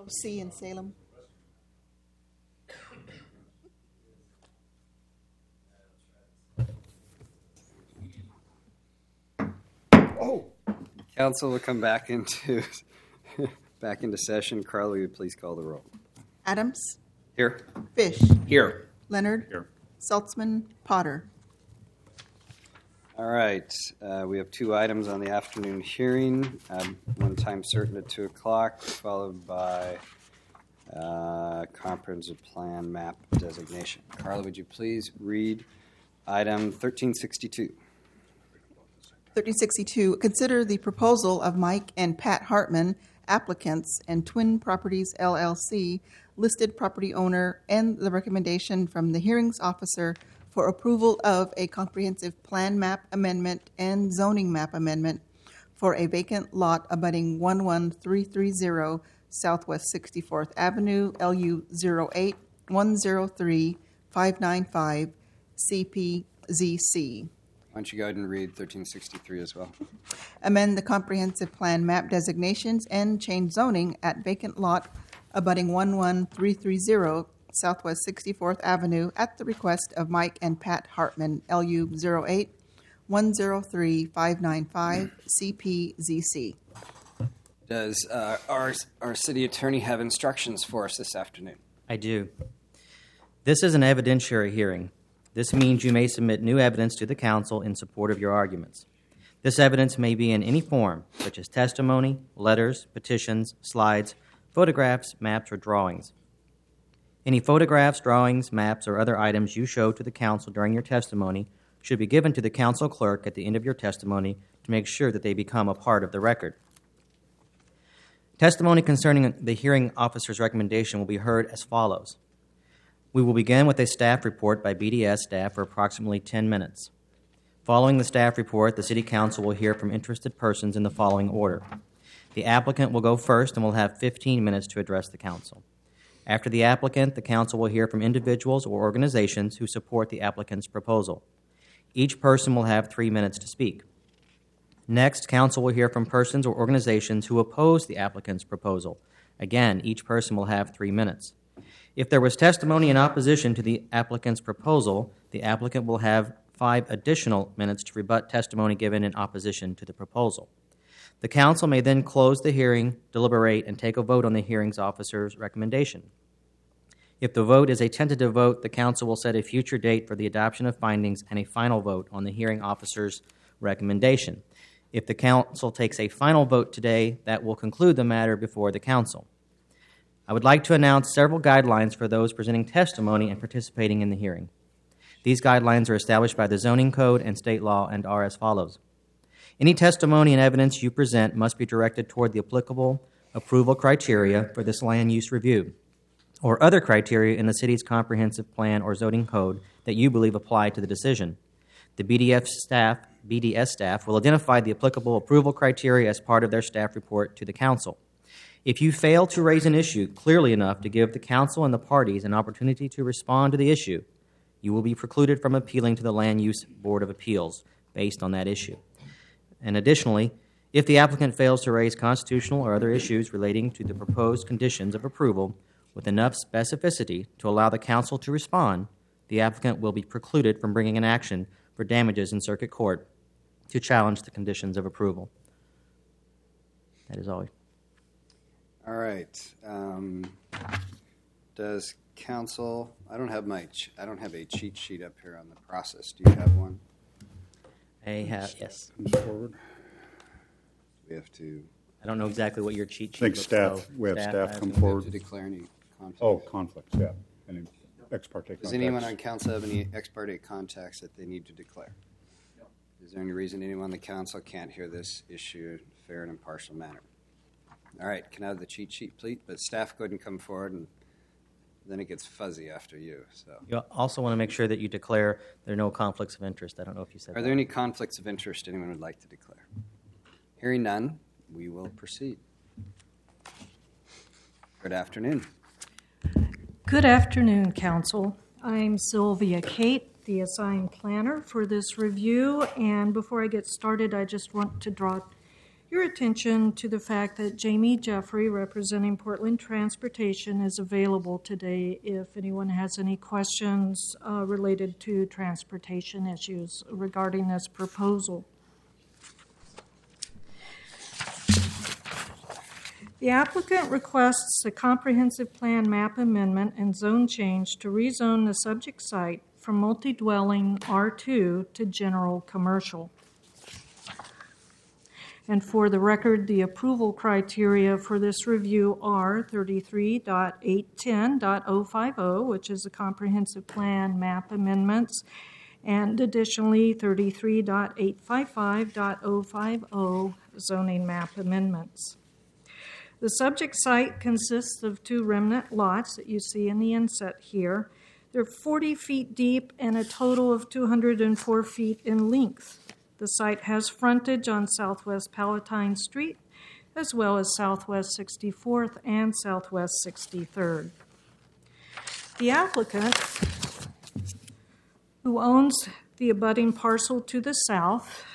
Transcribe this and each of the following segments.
C in Salem. Oh. Council will come back into session. Carla, will you please call the roll? Adams. Here. Fish. Here. Leonard. Here. Saltzman. Potter. All right. We have two items on the afternoon hearing. One time certain at 2 o'clock, followed by comprehensive plan map designation. Carla, would you please read item 1362? 1362, consider the proposal of Mike and Pat Hartman, applicants, and Twin Properties LLC, listed property owner, and the recommendation from the hearings officer for approval of a comprehensive plan map amendment and zoning map amendment for a vacant lot abutting 11330 Southwest 64th Avenue, LU 08103595 CPZC. Why don't you go ahead and read 1363 as well? Amend the comprehensive plan map designations and change zoning at vacant lot abutting 11330 Southwest 64th Avenue at the request of Mike and Pat Hartman, LU 08103595 CPZC. Does our city attorney have instructions for us this afternoon? I do. This is an evidentiary hearing. This means you may submit new evidence to the council in support of your arguments. This evidence may be in any form, such as testimony, letters, petitions, slides, photographs, maps, or drawings. Any photographs, drawings, maps, or other items you show to the council during your testimony should be given to the council clerk at the end of your testimony to make sure that they become a part of the record. Testimony concerning the hearing officer's recommendation will be heard as follows. We will begin with a staff report by BDS staff for approximately 10 minutes. Following the staff report, the City Council will hear from interested persons in the following order. The applicant will go first and will have 15 minutes to address the council. After the applicant, the council will hear from individuals or organizations who support the applicant's proposal. Each person will have 3 minutes to speak. Next, council will hear from persons or organizations who oppose the applicant's proposal. Again, each person will have 3 minutes. If there was testimony in opposition to the applicant's proposal, the applicant will have 5 additional minutes to rebut testimony given in opposition to the proposal. The council may then close the hearing, deliberate, and take a vote on the hearings officer's recommendation. If the vote is a tentative vote, the council will set a future date for the adoption of findings and a final vote on the hearing officer's recommendation. If the council takes a final vote today, that will conclude the matter before the council. I would like to announce several guidelines for those presenting testimony and participating in the hearing. These guidelines are established by the zoning code and state law and are as follows. Any testimony and evidence you present must be directed toward the applicable approval criteria for this land use review or other criteria in the city's comprehensive plan or zoning code that you believe apply to the decision. The BDS staff will identify the applicable approval criteria as part of their staff report to the council. If you fail to raise an issue clearly enough to give the council and the parties an opportunity to respond to the issue, you will be precluded from appealing to the Land Use Board of Appeals based on that issue. And additionally, if the applicant fails to raise constitutional or other issues relating to the proposed conditions of approval with enough specificity to allow the council to respond, the applicant will be precluded from bringing an action for damages in circuit court to challenge the conditions of approval. That is all. All right. Does council? I don't have a cheat sheet up here on the process. Do you have one? I have, yes. Forward. We have to. I don't know exactly what your cheat sheet I think looks staff. like. We have staff come We have forward. to declare any conflict. Oh, conflicts. Yeah. Any ex parte contacts. Does anyone on council have any ex parte contacts that they need to declare? No. Is there any reason anyone on the council can't hear this issue in a fair and impartial manner? All right, can I have the cheat sheet, please? But staff, go ahead and come forward, and then it gets fuzzy after you. So, You also want to make sure that you declare there are no conflicts of interest. I don't know if you said that. are there any conflicts of interest anyone would like to declare? Hearing none, we will proceed. Good afternoon. Good afternoon, Council. I'm Sylvia Kate, the assigned planner for this review. And before I get started, I just want to draw your attention to the fact that Jamie Jeffrey, representing Portland Transportation, is available today if anyone has any questions related to transportation issues regarding this proposal. The applicant requests a comprehensive plan map amendment and zone change to rezone the subject site from multi-dwelling R2 to general commercial. And for the record, the approval criteria for this review are 33.810.050, which is the comprehensive plan map amendments, and additionally 33.855.050 zoning map amendments. The subject site consists of 2 remnant lots that you see in the inset here. They're 40 feet deep and a total of 204 feet in length. The site has frontage on Southwest Palatine Street, as well as Southwest 64th and Southwest 63rd. The applicant, who owns the abutting parcel to the south,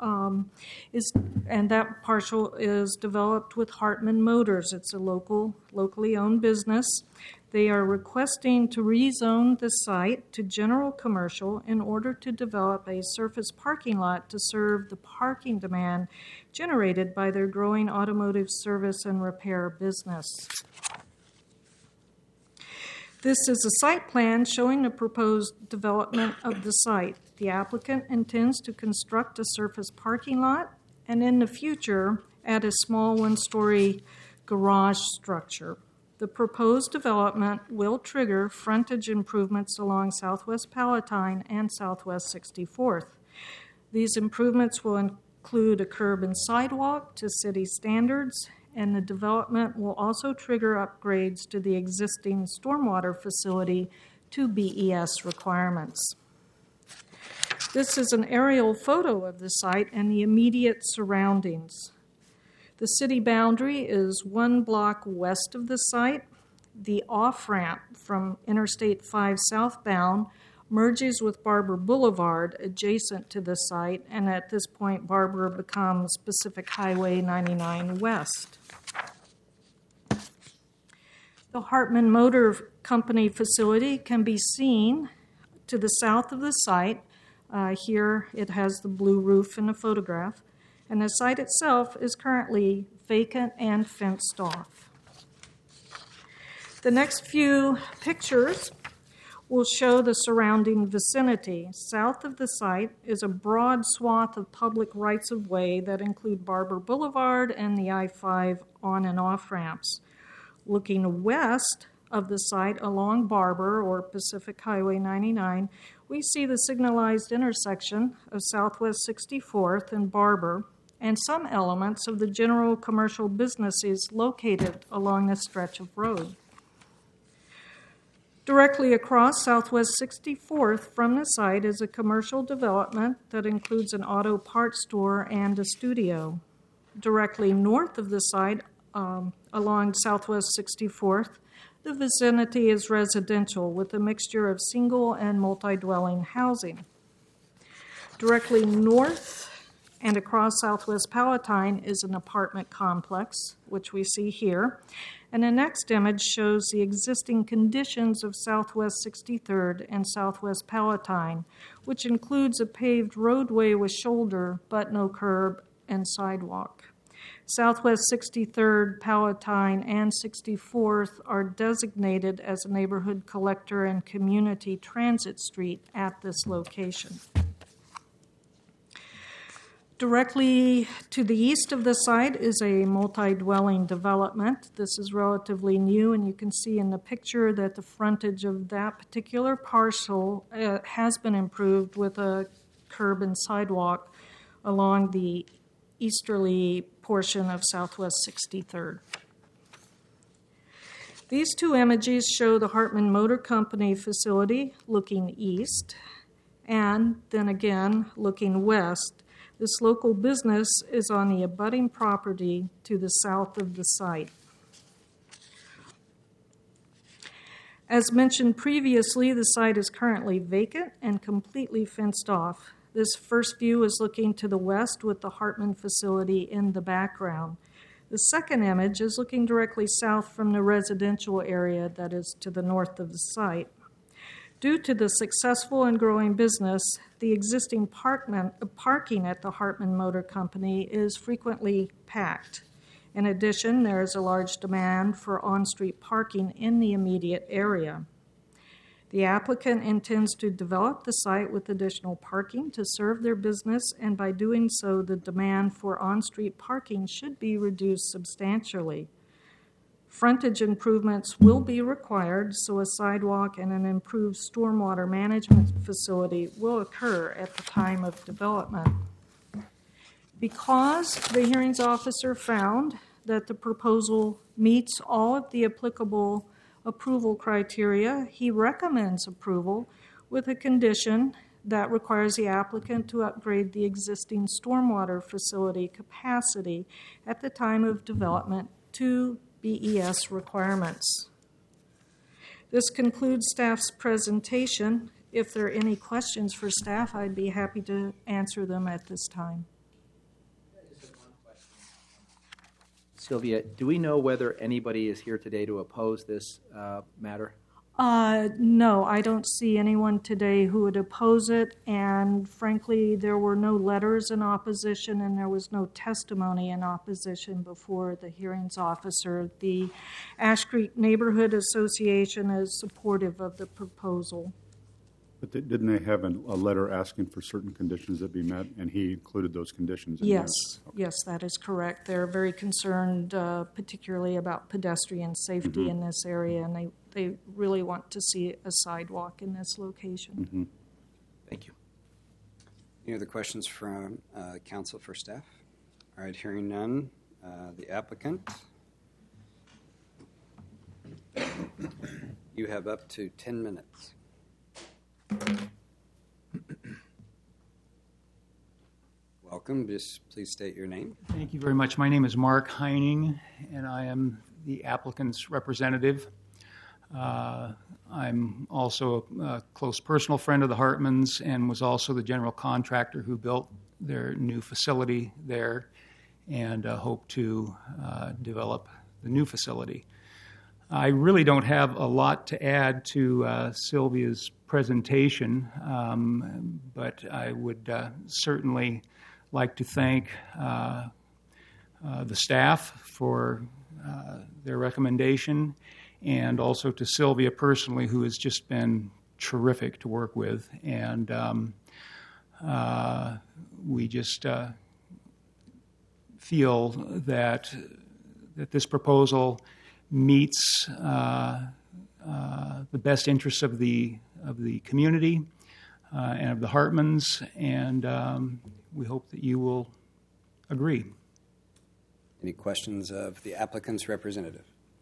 and that parcel is developed with Hartman Motors. It's a locally owned business. They are requesting to rezone the site to general commercial in order to develop a surface parking lot to serve the parking demand generated by their growing automotive service and repair business. This is a site plan showing the proposed development of the site. The applicant intends to construct a surface parking lot and in the future add a small 1-story garage structure. The proposed development will trigger frontage improvements along Southwest Palatine and Southwest 64th. These improvements will include a curb and sidewalk to city standards, and the development will also trigger upgrades to the existing stormwater facility to BES requirements. This is an aerial photo of the site and the immediate surroundings. The city boundary is 1 block west of the site. The off-ramp from Interstate 5 southbound merges with Barber Boulevard adjacent to the site, and at this point Barber becomes Pacific Highway 99 West. The Hartman Motor Company facility can be seen to the south of the site. Here it has the blue roof in the photograph, and the site itself is currently vacant and fenced off. The next few pictures will show the surrounding vicinity. South of the site is a broad swath of public rights-of-way that include Barber Boulevard and the I-5 on and off ramps. Looking west of the site along Barber or Pacific Highway 99, we see the signalized intersection of Southwest 64th and Barber and some elements of the general commercial businesses located along this stretch of road. Directly across Southwest 64th from the site is a commercial development that includes an auto parts store and a studio. Directly north of the site, along Southwest 64th, the vicinity is residential with a mixture of single and multi-dwelling housing. Directly north and across Southwest Palatine is an apartment complex, which we see here. And the next image shows the existing conditions of Southwest 63rd and Southwest Palatine, which includes a paved roadway with shoulder but no curb and sidewalk. Southwest 63rd, Palatine, and 64th are designated as a neighborhood collector and community transit street at this location. Directly to the east of the site is a multi-dwelling development. This is relatively new, and you can see in the picture that the frontage of that particular parcel has been improved with a curb and sidewalk along the easterly portion of Southwest 63rd. These two images show the Hartman Motor Company facility looking east, and then again looking west. This local business is on the abutting property to the south of the site. As mentioned previously, the site is currently vacant and completely fenced off. This first view is looking to the west with the Hartman facility in the background. The second image is looking directly south from the residential area that is to the north of the site. Due to the successful and growing business, the existing parking at the Hartman Motor Company is frequently packed. In addition, there is a large demand for on-street parking in the immediate area. The applicant intends to develop the site with additional parking to serve their business, and by doing so, the demand for on-street parking should be reduced substantially. Frontage improvements will be required, so a sidewalk and an improved stormwater management facility will occur at the time of development. Because the hearings officer found that the proposal meets all of the applicable approval criteria, he recommends approval with a condition that requires the applicant to upgrade the existing stormwater facility capacity at the time of development to BES requirements. This concludes staff's presentation. If there are any questions for staff, I'd be happy to answer them at this time. Sylvia, do we know whether anybody is here today to oppose this matter? No, I don't see anyone today who would oppose it, and frankly, there were no letters in opposition and there was no testimony in opposition before the hearings officer. The Ash Creek Neighborhood Association is supportive of the proposal. But didn't they have a letter asking for certain conditions that be met, and he included those conditions? In Yes, there? Okay. yes, that is correct. They're very concerned, particularly about pedestrian safety in this area, and they really want to see a sidewalk in this location. Thank you. Any other questions from council for staff? All right, hearing none. The applicant. You have up to 10 minutes. Welcome. Just please state your name. Thank you very much. My name is Mark Heining, and I am the applicant's representative. I'm also a close personal friend of the Hartmans and was also the general contractor who built their new facility there and hope to develop the new facility. I really don't have a lot to add to Sylvia's presentation, but I would certainly like to thank the staff for their recommendation, and also to Sylvia personally, who has just been terrific to work with. And we just feel that this proposal meets the best interests of the community and of the Hartmans, and we hope that you will agree. Any questions of the applicant's representative?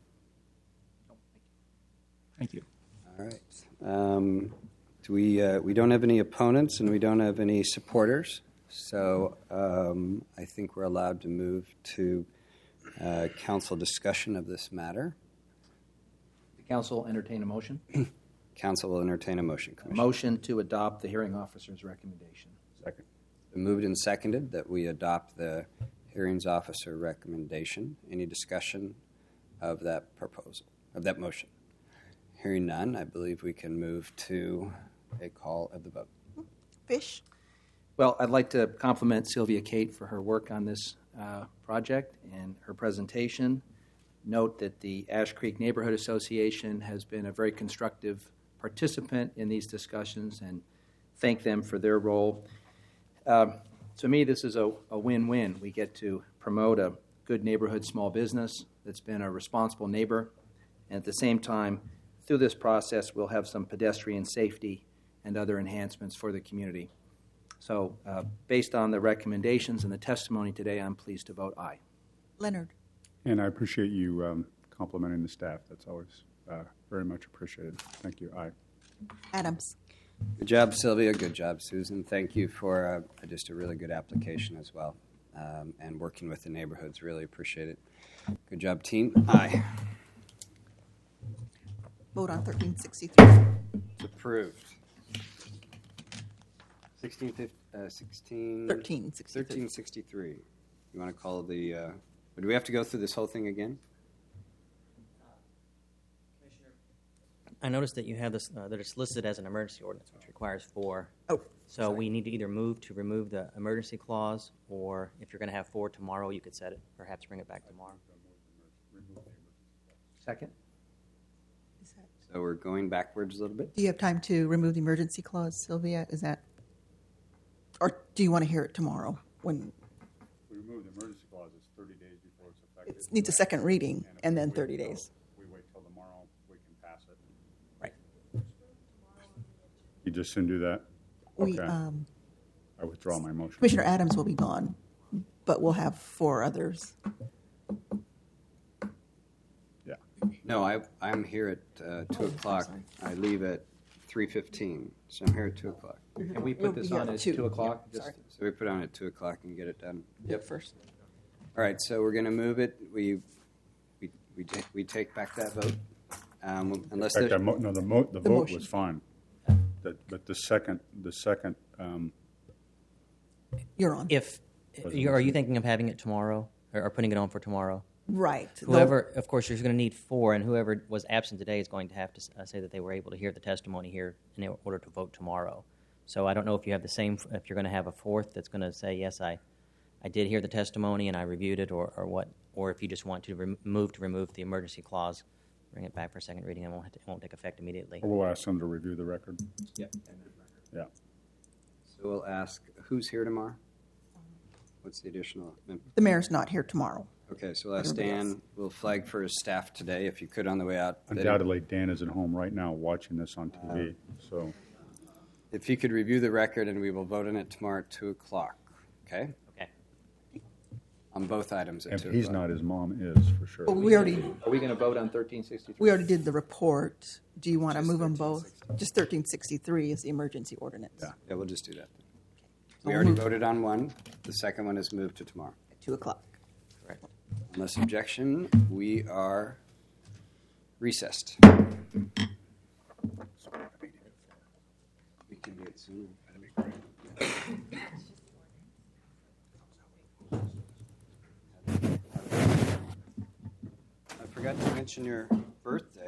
Thank you. All right. We don't have any opponents and we don't have any supporters, so I think we're allowed to move to council discussion of this matter. The council entertain a motion? Council will entertain a motion, A Commissioner. motion to adopt the hearing officer's recommendation. Second. Been moved and seconded that we adopt the hearings officer recommendation. Any discussion of that proposal, of that motion? Hearing none, I believe we can move to a call of the vote. Fish? Well, I'd like to compliment Sylvia Kate for her work on this project and her presentation. Note that the Ash Creek Neighborhood Association has been a very constructive participant in these discussions, and thank them for their role. To me, this is a win-win. We get to promote a good neighborhood small business that's been a responsible neighbor, and at the same time, through this process, we'll have some pedestrian safety and other enhancements for the community. So, based on the recommendations and the testimony today, I'm pleased to vote aye. Leonard? And I appreciate you complimenting the staff. That's always very much appreciated. Thank you. Aye. Adams? Good job, Sylvia. Good job, Susan. Thank you for just a really good application as well, and working with the neighborhoods. Really appreciate it. Good job, team. Aye. Vote on 1363. It's approved. 1363. You want to call the, do we have to go through this whole thing again? I noticed that you have this, that it's listed as an emergency ordinance, which requires 4. Oh, So we need to either move to remove the emergency clause, or if you're going to have 4 tomorrow, you could set it, perhaps bring it back tomorrow. Second? So we're going backwards a little bit. do you have time to remove the emergency clause, Sylvia? Is that, or do you want to hear it tomorrow? When We remove the emergency clause, it's 30 days before it's effective. it needs a second reading, if and we then wait 30 till- days. We wait till tomorrow, we can pass it. Right. You just soon do that? We, Okay. I withdraw my motion. Commissioner Adams will be gone, but we'll have 4 others. Yeah. No, I'm here at 2 o'clock. I leave at 3:15, so I'm here at 2 o'clock. Can we put this Yeah, on at 2. 2 o'clock? Yeah, sorry. So we put on at 2 o'clock and get it done. Yep. First. All right, so we're going to move it. We take back that vote. Unless In fact, there's, no, the vote motion. was fine. But the second, You're on. If, are you thinking of having it tomorrow, or putting it on for tomorrow? Right. Whoever, of course, you're going to need 4, and whoever was absent today is going to have to say that they were able to hear the testimony here in order to vote tomorrow. So I don't know if you have the same, if you're going to have a 4th that's going to say, yes, I did hear the testimony and I reviewed it, or what, or if you just want to remove the emergency clause, bring it back for second reading, and it won't take effect immediately. or we'll ask them to review the record. Yeah. Yeah. so we'll ask, who's here tomorrow? What's the additional member? The mayor's not here tomorrow. Okay, so we'll ask Everybody Dan. else. We'll flag for his staff today, if you could, on the way out. Undoubtedly, Dan is at home right now watching this on TV, so. If you could review the record, and we will vote on it tomorrow at 2 o'clock, okay? Okay. On both items at If 2 he's o'clock. not, his mom is, for sure. Well, we already Are we going to vote on 1363? did the report. Do you want to move them both? Just 1363 is the emergency ordinance. Yeah. Yeah, we'll just do that. So We already move voted on one. The second one is moved to tomorrow. at 2 o'clock. Correct. Unless objection, we are recessed. We can do it sooner. That'd be great. I forgot to mention your birthday.